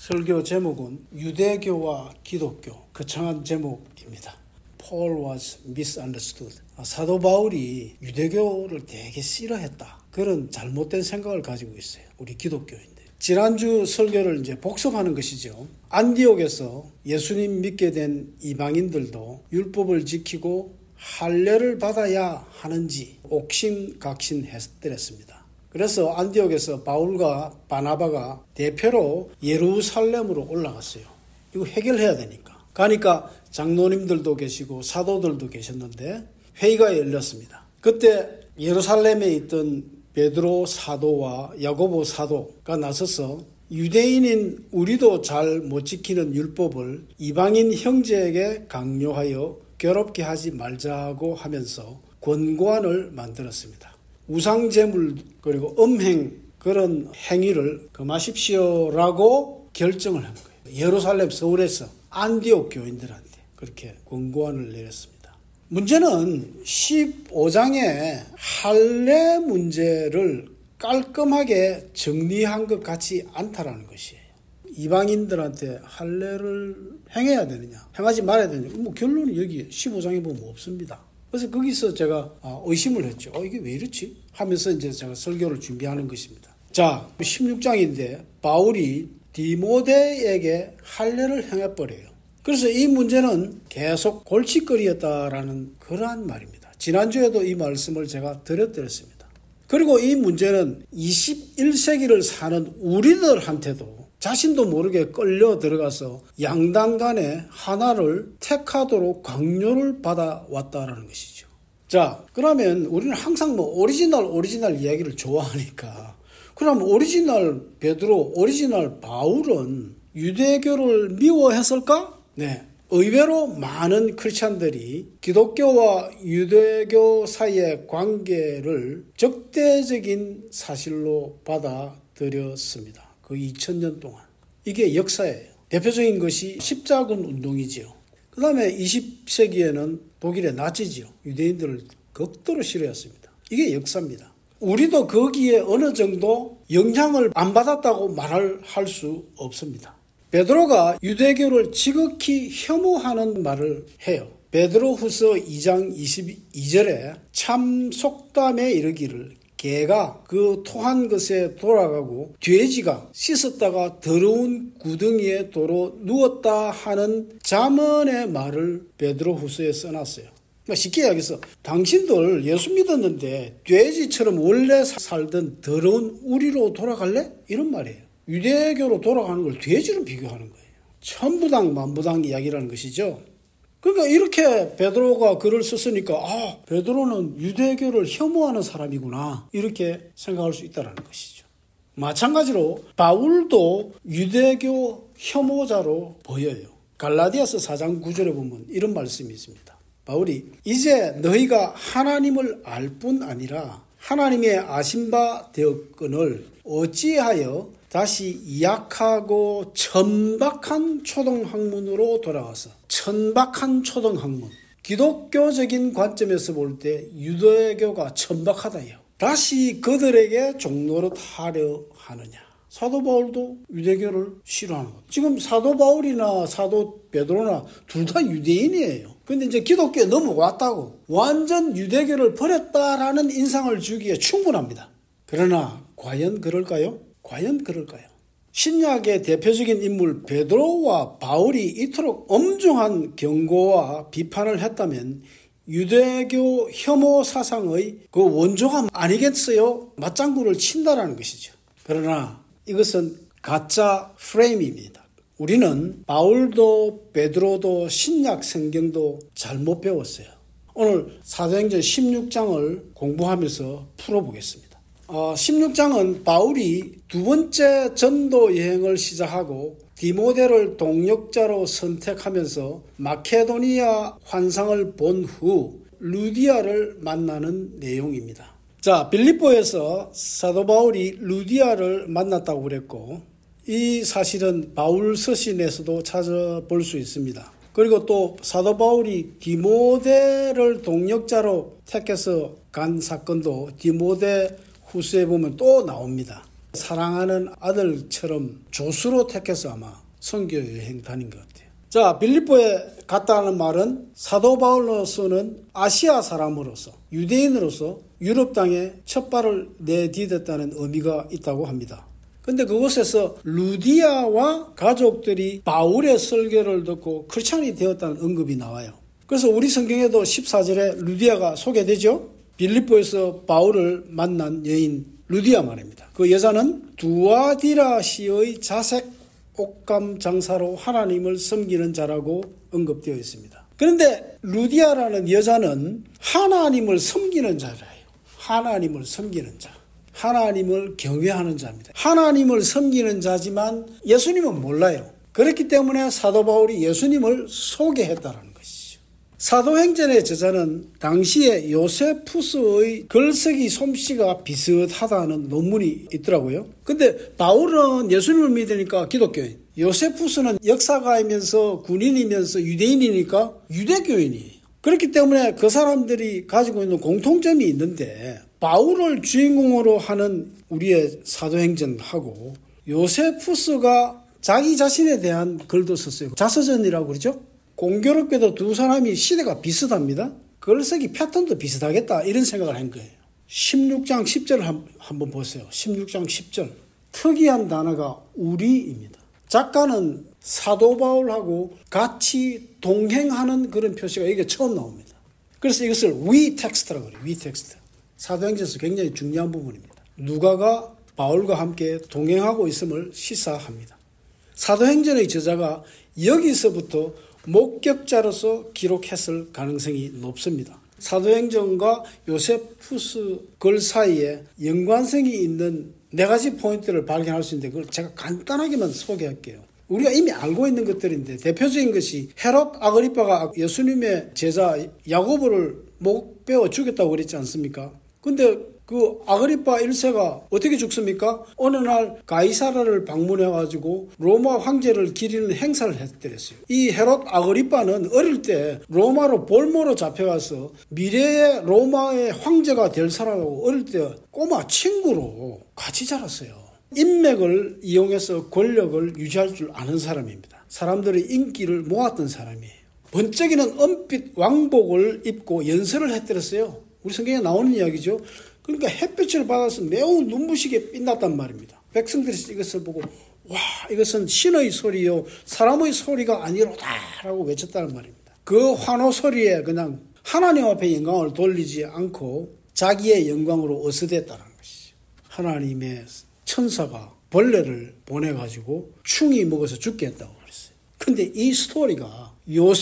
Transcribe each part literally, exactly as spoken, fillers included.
설교 제목은 유대교와 기독교, 거창한 제목입니다. Paul was misunderstood. 사도 바울이 유대교를 되게 싫어했다. 그런 잘못된 생각을 가지고 있어요. 우리 기독교인들. 지난주 설교를 이제 복습하는 것이죠. 안디옥에서 예수님 믿게 된 이방인들도 율법을 지키고 할례를 받아야 하는지 옥신각신했더랬습니다. 그래서 안디옥에서 바울과 바나바가 대표로 예루살렘으로 올라갔어요. 이거 해결해야 되니까. 가니까 장로님들도 계시고 사도들도 계셨는데 회의가 열렸습니다. 그때 예루살렘에 있던 베드로 사도와 야고보 사도가 나서서 유대인인 우리도 잘 못 지키는 율법을 이방인 형제에게 강요하여 괴롭게 하지 말자고 하면서 권고안을 만들었습니다. 우상제물 그리고 음행 그런 행위를 금하십시오라고 결정을 한 거예요. 예루살렘 서울에서 안디옥 교인들한테 그렇게 권고안을 내렸습니다. 문제는 십오 장의 할례 문제를 깔끔하게 정리한 것 같지 않다라는 것이에요. 이방인들한테 할례를 행해야 되느냐, 행하지 말아야 되느냐. 뭐 결론은 여기 십오 장에 보면 없습니다. 그래서 거기서 제가 의심을 했죠. 어, 이게 왜 이렇지? 하면서 이제 제가 설교를 준비하는 것입니다. 자, 십육 장인데 바울이 디모데에게 할례를 행해버려요. 그래서 이 문제는 계속 골칫거리였다라는 그러한 말입니다. 지난주에도 이 말씀을 제가 드렸더랬습니다. 그리고 이 문제는 이십일 세기를 사는 우리들한테도 자신도 모르게 끌려 들어가서 양당 간에 하나를 택하도록 강요를 받아왔다라는 것이죠. 자, 그러면 우리는 항상 뭐 오리지널 오리지널 이야기를 좋아하니까 그럼 오리지널 베드로, 오리지널 바울은 유대교를 미워했을까? 네. 의외로 많은 크리스찬들이 기독교와 유대교 사이의 관계를 적대적인 사실로 받아들였습니다. 그 이천 년 동안. 이게 역사예요. 대표적인 것이 십자군 운동이지요. 그 다음에 이십 세기에는 독일의 나치지요. 유대인들을 극도로 싫어했습니다. 이게 역사입니다. 우리도 거기에 어느 정도 영향을 안 받았다고 말할 수 없습니다. 베드로가 유대교를 지극히 혐오하는 말을 해요. 베드로후서 이 장 이십이 절에 참 속담에 이르기를 개가 그 토한 것에 돌아가고 돼지가 씻었다가 더러운 구덩이에 도로 누웠다 하는 잠언의 말을 베드로후서에 써놨어요. 쉽게 이야기해서 당신들 예수 믿었는데 돼지처럼 원래 살던 더러운 우리로 돌아갈래? 이런 말이에요. 유대교로 돌아가는 걸 돼지로 비교하는 거예요. 천부당 만부당 이야기라는 것이죠. 그러니까 이렇게 베드로가 글을 썼으니까 아, 베드로는 유대교를 혐오하는 사람이구나 이렇게 생각할 수 있다는 것이죠. 마찬가지로 바울도 유대교 혐오자로 보여요. 갈라디아서 사 장 구 절에 보면 이런 말씀이 있습니다. 바울이 이제 너희가 하나님을 알 뿐 아니라 하나님의 아신 바 되었거늘 어찌하여 다시 약하고 천박한 초등학문으로 돌아와서 천박한 초등학문. 기독교적인 관점에서 볼 때 유대교가 천박하다요. 다시 그들에게 종노릇하려 하느냐. 사도 바울도 유대교를 싫어하는 것. 지금 사도 바울이나 사도 베드로나 둘 다 유대인이에요. 근데 이제 기독교에 넘어왔다고 완전 유대교를 버렸다라는 인상을 주기에 충분합니다. 그러나 과연 그럴까요? 과연 그럴까요? 신약의 대표적인 인물 베드로와 바울이 이토록 엄중한 경고와 비판을 했다면 유대교 혐오 사상의 그 원조가 아니겠어요? 맞장구를 친다라는 것이죠. 그러나 이것은 가짜 프레임입니다. 우리는 바울도 베드로도 신약 성경도 잘못 배웠어요. 오늘 사도행전 십육 장을 공부하면서 풀어보겠습니다. 어, 십육 장은 바울이 두 번째 전도 여행을 시작하고 디모데를 동역자로 선택하면서 마케도니아 환상을 본 후 루디아를 만나는 내용입니다. 자, 빌립보에서 사도 바울이 루디아를 만났다고 그랬고 이 사실은 바울 서신에서도 찾아볼 수 있습니다. 그리고 또 사도 바울이 디모데를 동역자로 택해서 간 사건도 디모데 후서에 보면 또 나옵니다. 사랑하는 아들처럼 조수로 택해서 아마 선교 여행 다닌 것 같아요. 자, 빌립보에 갔다는 말은 사도 바울로서는 아시아 사람으로서, 유대인으로서 유럽 땅에 첫 발을 내디뎠다는 의미가 있다고 합니다. 근데 그곳에서 루디아와 가족들이 바울의 설교를 듣고 크리스찬이 되었다는 언급이 나와요. 그래서 우리 성경에도 십사 절에 루디아가 소개되죠. 빌립보에서 바울을 만난 여인 루디아 말입니다. 그 여자는 두아디라시의 자색 옷감 장사로 하나님을 섬기는 자라고 언급되어 있습니다. 그런데 루디아라는 여자는 하나님을 섬기는 자예요. 하나님을 섬기는 자. 하나님을 경외하는 자입니다. 하나님을 섬기는 자지만 예수님은 몰라요. 그렇기 때문에 사도 바울이 예수님을 소개했다는 것이죠. 사도행전의 저자는 당시에 요세푸스의 글쓰기 솜씨가 비슷하다는 논문이 있더라고요. 근데 바울은 예수님을 믿으니까 기독교인, 요세푸스는 역사가이면서 군인이면서 유대인이니까 유대교인이에요. 그렇기 때문에 그 사람들이 가지고 있는 공통점이 있는데 바울을 주인공으로 하는 우리의 사도행전하고 요세푸스가 자기 자신에 대한 글도 썼어요. 자서전이라고 그러죠. 공교롭게도 두 사람이 시대가 비슷합니다. 글쓰기 패턴도 비슷하겠다 이런 생각을 한 거예요. 십육 장 십 절 한번 보세요. 십육 장 십 절. 특이한 단어가 우리입니다. 작가는 사도 바울하고 같이 동행하는 그런 표시가 이게 처음 나옵니다. 그래서 이것을 위 텍스트라고 그래요. 위 텍스트. 사도행전에서 굉장히 중요한 부분입니다. 누가가 바울과 함께 동행하고 있음을 시사합니다. 사도행전의 저자가 여기서부터 목격자로서 기록했을 가능성이 높습니다. 사도행전과 요세푸스 글 사이에 연관성이 있는 네 가지 포인트를 발견할 수 있는데 그걸 제가 간단하게만 소개할게요. 우리가 이미 알고 있는 것들인데 대표적인 것이 헤롯 아그리빠가 예수님의 제자 야고보를 목 베어 죽였다고 그랬지 않습니까? 근데 그 아그리빠 일 세가 어떻게 죽습니까? 어느 날 가이사라를 방문해가지고 로마 황제를 기리는 행사를 했더랬어요. 이 헤롯 아그리빠는 어릴 때 로마로 볼모로 잡혀가서 미래의 로마의 황제가 될 사람하고 어릴 때 꼬마 친구로 같이 자랐어요. 인맥을 이용해서 권력을 유지할 줄 아는 사람입니다. 사람들의 인기를 모았던 사람이에요. 번쩍이는 은빛 왕복을 입고 연설을 했더랬어요. 우리 성경에 나오는 이야기죠. 그러니까 햇빛을 받아서 매우 눈부시게 빛났단 말입니다. 백성들이 이것을 보고 와, 이것은 신의 소리요 사람의 소리가 아니로다라고 외쳤다는 말입니다. 그 환호 소리에 그냥 하나님 앞에 영광을 돌리지 않고 자기의 영광으로 어스댔다는 것이죠. 하나님의 천사가 벌레를 보내가지고 충이 먹어서 죽게 했다고 그랬어요. 근데 이 스토리가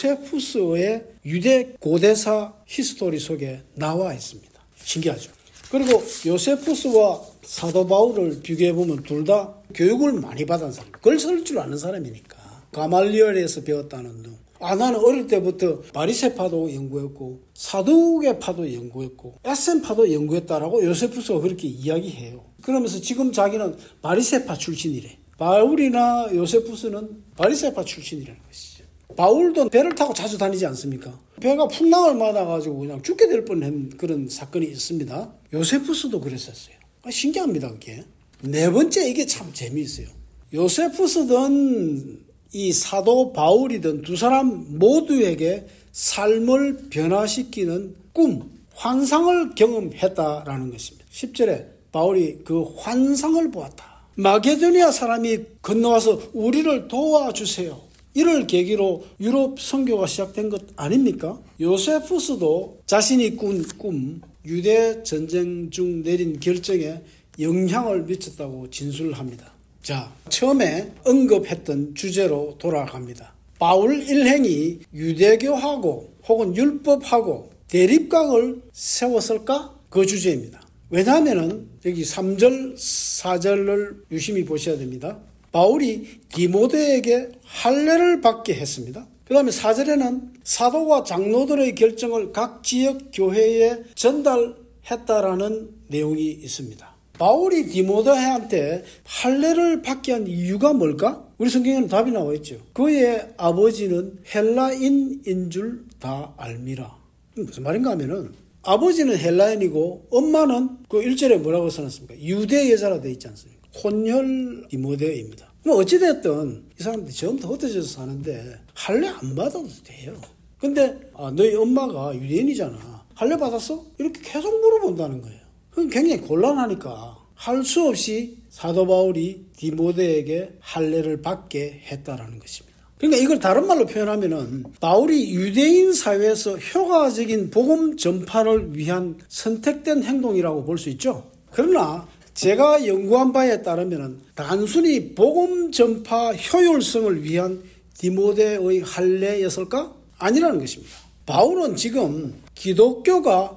요세푸스의 유대 고대사 히스토리 속에 나와 있습니다. 신기하죠. 그리고 요세푸스와 사도 바울을 비교해보면 둘 다 교육을 많이 받은 사람, 글 쓸 줄 아는 사람이니까. 가말리엘에서 배웠다는 둥. 아, 나는 어릴 때부터 바리새파도 연구했고 사두개파도 연구했고 에센파도 연구했다라고 요세푸스가 그렇게 이야기해요. 그러면서 지금 자기는 바리새파 출신이래. 바울이나 요세푸스는 바리새파 출신이라는 것이죠. 바울도 배를 타고 자주 다니지 않습니까? 배가 풍랑을 맞아가지고 그냥 죽게 될 뻔한 그런 사건이 있습니다. 요세푸스도 그랬었어요. 신기합니다, 그게. 네 번째, 이게 참 재미있어요. 요세푸스든 이 사도 바울이든 두 사람 모두에게 삶을 변화시키는 꿈, 환상을 경험했다라는 것입니다. 십 절에 바울이 그 환상을 보았다. 마게도니아 사람이 건너와서 우리를 도와주세요. 이를 계기로 유럽 선교가 시작된 것 아닙니까? 요세푸스도 자신이 꾼 꿈, 유대 전쟁 중 내린 결정에 영향을 미쳤다고 진술합니다. 자, 처음에 언급했던 주제로 돌아갑니다. 바울 일행이 유대교하고 혹은 율법하고 대립각을 세웠을까? 그 주제입니다. 왜냐하면 여기 삼 절, 사 절을 유심히 보셔야 됩니다. 바울이 디모데에게 할례를 받게 했습니다. 그 다음에 사 절에는 사도와 장로들의 결정을 각 지역 교회에 전달했다라는 내용이 있습니다. 바울이 디모데한테 할례를 받게 한 이유가 뭘까? 우리 성경에는 답이 나와 있죠. 그의 아버지는 헬라인인 줄 다 알미라. 무슨 말인가 하면은 아버지는 헬라인이고 엄마는 그 일 절에 뭐라고 써놨습니까? 유대 여자라 되어 있지 않습니까? 혼혈 디모데입니다. 뭐 어찌됐든 이 사람들이 처음부터 흩어져서 사는데 할례 안 받아도 돼요. 근데 아, 너희 엄마가 유대인이잖아. 할례 받았어? 이렇게 계속 물어본다는 거예요. 그건 굉장히 곤란하니까 할 수 없이 사도 바울이 디모데에게 할례를 받게 했다라는 것입니다. 그러니까 이걸 다른 말로 표현하면은 바울이 유대인 사회에서 효과적인 복음 전파를 위한 선택된 행동이라고 볼 수 있죠. 그러나 제가 연구한 바에 따르면은 단순히 복음 전파 효율성을 위한 디모데의 할례였을까? 아니라는 것입니다. 바울은 지금 기독교가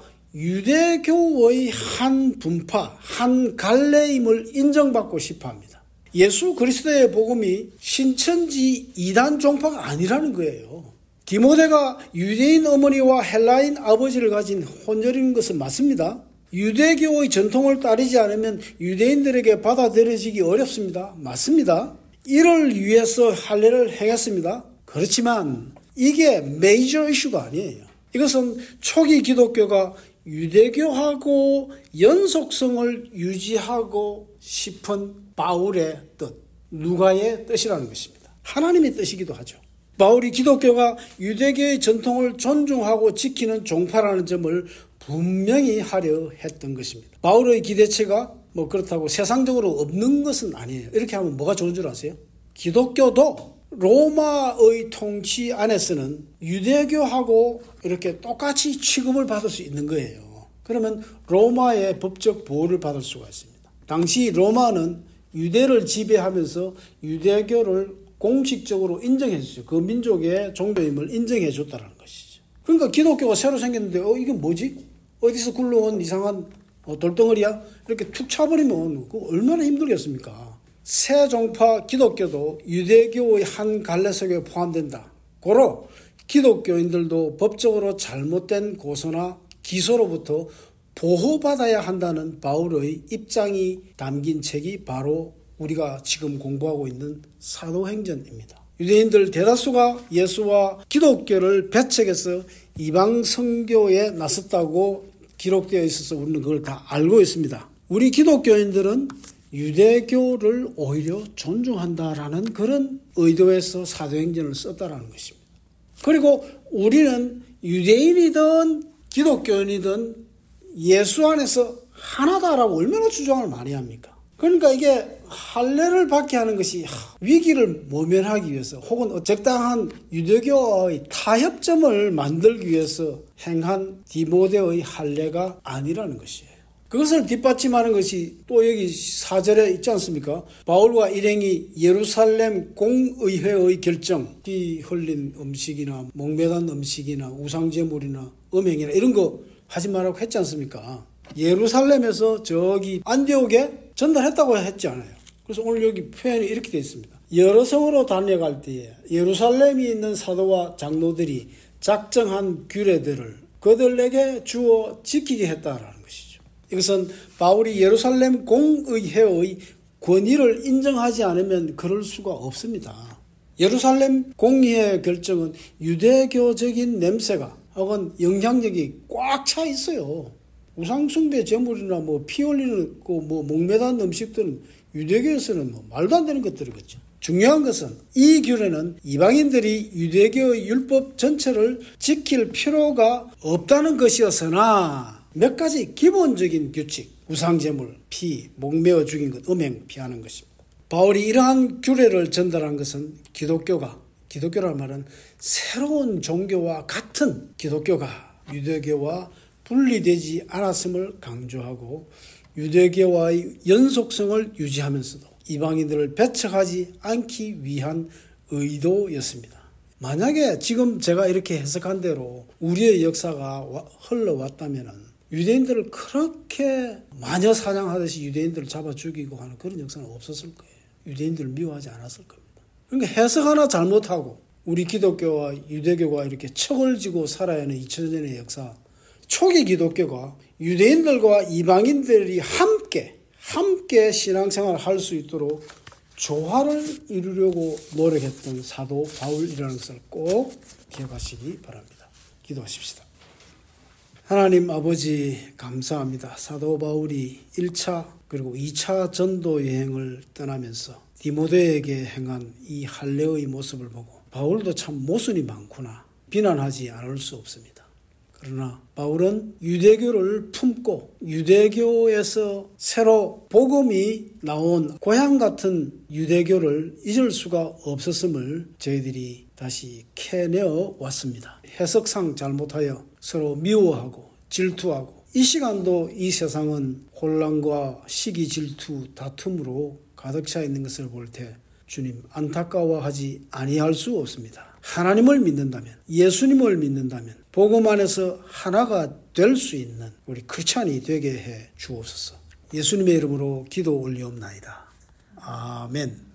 유대교의 한 분파, 한 갈래임을 인정받고 싶어 합니다. 예수 그리스도의 복음이 신천지 이단 종파가 아니라는 거예요. 디모데가 유대인 어머니와 헬라인 아버지를 가진 혼혈인 것은 맞습니다. 유대교의 전통을 따르지 않으면 유대인들에게 받아들여지기 어렵습니다. 맞습니다. 이를 위해서 할례를 행했습니다. 그렇지만 이게 메이저 이슈가 아니에요. 이것은 초기 기독교가 유대교하고 연속성을 유지하고 싶은 바울의 뜻, 누가의 뜻이라는 것입니다. 하나님의 뜻이기도 하죠. 바울이 기독교가 유대교의 전통을 존중하고 지키는 종파라는 점을 분명히 하려 했던 것입니다. 바울의 기대치가 뭐 그렇다고 세상적으로 없는 것은 아니에요. 이렇게 하면 뭐가 좋은 줄 아세요? 기독교도 로마의 통치 안에서는 유대교하고 이렇게 똑같이 취급을 받을 수 있는 거예요. 그러면 로마의 법적 보호를 받을 수가 있습니다. 당시 로마는 유대를 지배하면서 유대교를 공식적으로 인정해 줬어요. 그 민족의 종교임을 인정해 줬다는 것이죠. 그러니까 기독교가 새로 생겼는데 어 이게 뭐지? 어디서 굴러온 이상한 어, 돌덩어리야? 이렇게 툭 차버리면 그거 얼마나 힘들겠습니까? 새 종파 기독교도 유대교의 한 갈래 속에 포함된다. 고로 기독교인들도 법적으로 잘못된 고소나 기소로부터 보호받아야 한다는 바울의 입장이 담긴 책이 바로 우리가 지금 공부하고 있는 사도행전입니다. 유대인들 대다수가 예수와 기독교를 배척해서 이방 선교에 나섰다고 기록되어 있어서 우리는 그걸 다 알고 있습니다. 우리 기독교인들은 유대교를 오히려 존중한다라는 그런 의도에서 사도행전을 썼다라는 것입니다. 그리고 우리는 유대인이든 기독교인이든 예수 안에서 하나다라고 얼마나 주장을 많이 합니까? 그러니까 이게 할례를 받게 하는 것이 위기를 모면하기 위해서 혹은 적당한 유대교의 타협점을 만들기 위해서 행한 디모데의 할례가 아니라는 것이에요. 그것을 뒷받침하는 것이 또 여기 사 절에 있지 않습니까? 바울과 일행이 예루살렘 공의회의 결정, 피 흘린 음식이나 목매단 음식이나 우상제물이나 음행이나 이런 거 하지 말라고 했지 않습니까? 예루살렘에서 저기 안디옥에 전달했다고 했지 않아요. 그래서 오늘 여기 표현이 이렇게 되어 있습니다. 여러 성으로 다녀갈 때에 예루살렘에 있는 사도와 장로들이 작정한 규례들을 그들에게 주어 지키게 했다라는 것이죠. 이것은 바울이 예루살렘 공의회의 권위를 인정하지 않으면 그럴 수가 없습니다. 예루살렘 공의회 결정은 유대교적인 냄새가 혹은 영향력이 꽉 차 있어요. 우상숭배 제물이나 뭐 피 흘리는 그 뭐 목매단 음식들은 유대교에서는 뭐 말도 안 되는 것들이겠죠. 중요한 것은 이 규례는 이방인들이 유대교의 율법 전체를 지킬 필요가 없다는 것이었으나 몇 가지 기본적인 규칙, 우상제물, 피, 목매어 죽인 것, 음행 피하는 것입니다. 바울이 이러한 규례를 전달한 것은 기독교가, 기독교라는 말은 새로운 종교와 같은 기독교가 유대교와 분리되지 않았음을 강조하고 유대교와의 연속성을 유지하면서도 이방인들을 배척하지 않기 위한 의도였습니다. 만약에 지금 제가 이렇게 해석한 대로 우리의 역사가 흘러왔다면 유대인들을 그렇게 마녀 사냥하듯이 유대인들을 잡아 죽이고 하는 그런 역사는 없었을 거예요. 유대인들을 미워하지 않았을 겁니다. 그러니까 해석 하나 잘못하고 우리 기독교와 유대교가 이렇게 척을 지고 살아야 하는 이천 년의 역사, 초기 기독교가 유대인들과 이방인들이 함께 함께 신앙생활을 할 수 있도록 조화를 이루려고 노력했던 사도 바울이라는 것을 꼭 기억하시기 바랍니다. 기도하십시다. 하나님 아버지 감사합니다. 사도 바울이 일 차 그리고 이 차 전도 여행을 떠나면서 디모데에게 행한 이 할례의 모습을 보고 바울도 참 모순이 많구나 비난하지 않을 수 없습니다. 그러나 바울은 유대교를 품고 유대교에서 새로 복음이 나온 고향 같은 유대교를 잊을 수가 없었음을 저희들이 다시 캐내어 왔습니다. 해석상 잘못하여 서로 미워하고 질투하고 이 시간도 이 세상은 혼란과 시기 질투 다툼으로 가득 차 있는 것을 볼 때 주님 안타까워하지 아니할 수 없습니다. 하나님을 믿는다면 예수님을 믿는다면 복음 안에서 하나가 될 수 있는 우리 크리스찬이 되게 해 주옵소서. 예수님의 이름으로 기도 올리옵나이다. 아멘.